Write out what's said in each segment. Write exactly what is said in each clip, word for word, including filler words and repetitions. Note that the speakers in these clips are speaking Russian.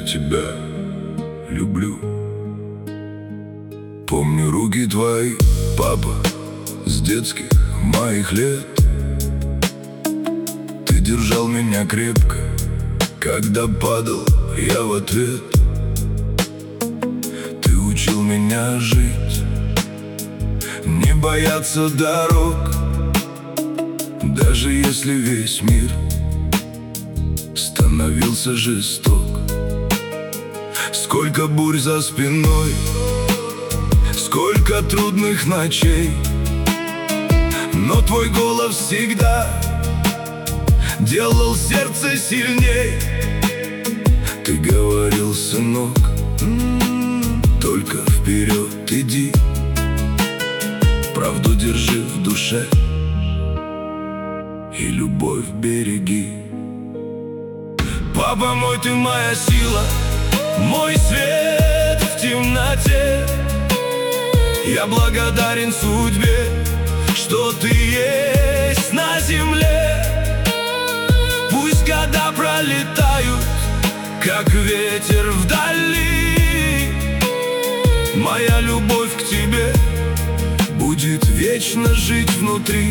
тебя люблю. Помню руки твои, папа, с детских моих лет. Ты держал меня крепко, когда падал я в ответ. Ты учил меня жить, не бояться дорог, даже если весь мир становился жесток. Сколько бурь за спиной, сколько трудных ночей, но твой голос всегда делал сердце сильней. Ты говорил, сынок, только вперед иди, правду держи в душе и любовь береги. Папа мой, ты моя сила, мой свет в темноте. Я благодарен судьбе, что ты есть на земле. Пусть года пролетают, как ветер вдали, моя любовь к тебе будет вечно жить внутри.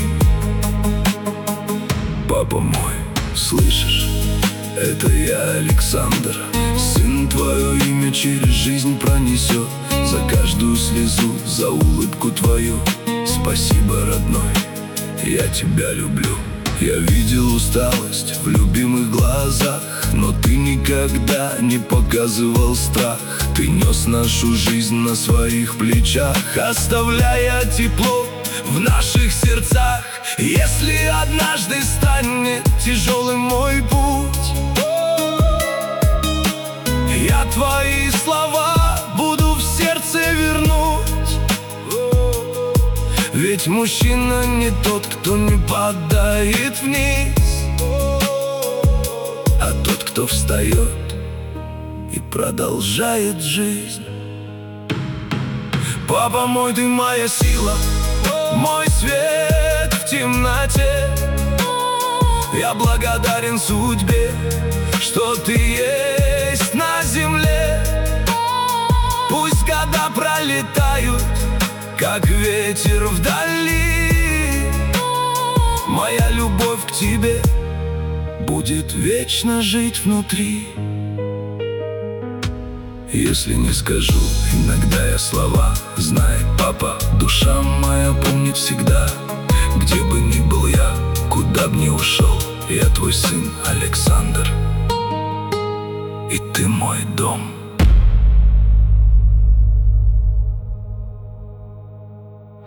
Папа мой, слышишь? Это я, Александр, сын, твое имя через жизнь пронесет. За каждую слезу, за улыбку твою спасибо, родной, я тебя люблю. Я видел усталость в любимых глазах, но ты никогда не показывал страх. Ты нес нашу жизнь на своих плечах, оставляя тепло в наших сердцах. Если однажды станет тяжелым мой путь, я твои слова буду в сердце вернуть. Ведь мужчина не тот, кто не падает вниз, а тот, кто встает и продолжает жизнь. Папа мой, ты моя сила, мой свет в темноте. Я благодарен судьбе, что ты есть на земле. Пусть года пролетают, как ветер вдали, моя любовь к тебе будет вечно жить внутри. Если не скажу иногда я слова, знай, папа, душа моя помнит всегда. Где бы ни был я, куда б ни ушел, я твой сын Александр, и ты мой дом.